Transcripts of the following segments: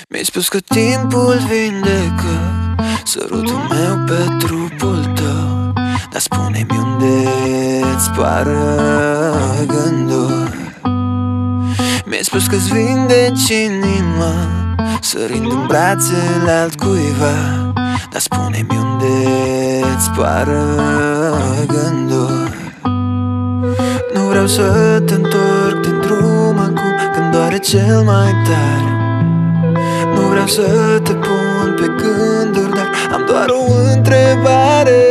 Mi-ai spus că timpul vindecă sărutul meu pe trupul tău, dar spune-mi unde-ți pară gândul. Mi-ai spus că-ți vindeci inima sărind în brațele altcuiva, dar spune-mi unde-ți pară gândul. Nu vreau să te întorc din drum acum când doare cel mai tare. Nu vreau să te pun pe gânduri, dar am doar o întrebare: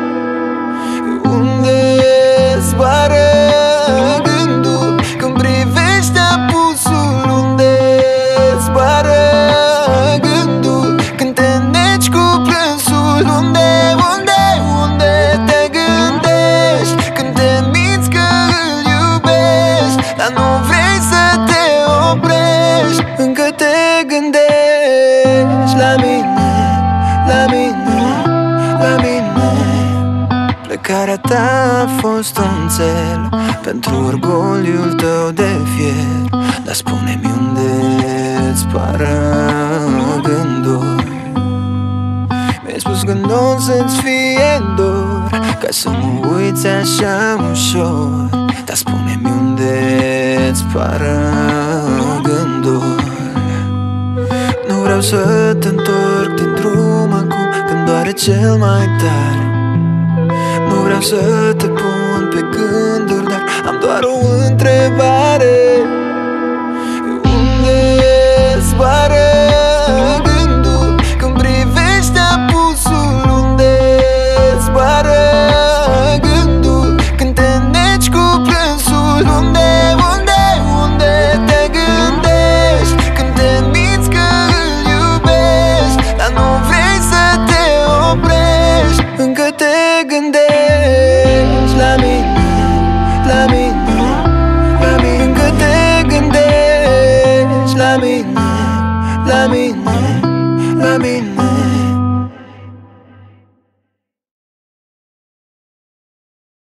unde-ți zboară gândul când privești apusul? Unde-ți zboară gândul când te neci cu plânsul? Unde te gândești când te minți că îl iubești, dar nu vrei să te oprești? Încă te gândești la mine, la mine, la mine. Plecarea ta a fost un țel pentru orgoliul tău de fier, dar spune-mi unde-ți pară gândul. Mi-ai spus că nu o să-ți fie dor ca să mă uiți așa ușor, dar spune-mi unde-ți pară gândul. Nu vreau să te întorc din drum acum când doare cel mai tare. Nu vreau să te pun pe gânduri, dar am doar o întrebare: unde-ți zboară gândul când privești apusul? Unde-ți zboară gândul când te neci cu plânsul? Unde te gândești când te minți că îl iubești, dar nu vrei să te oprești? Încă te gândești la mine, la mine, la mine. Încă te gândești la mine, la mine, la mine.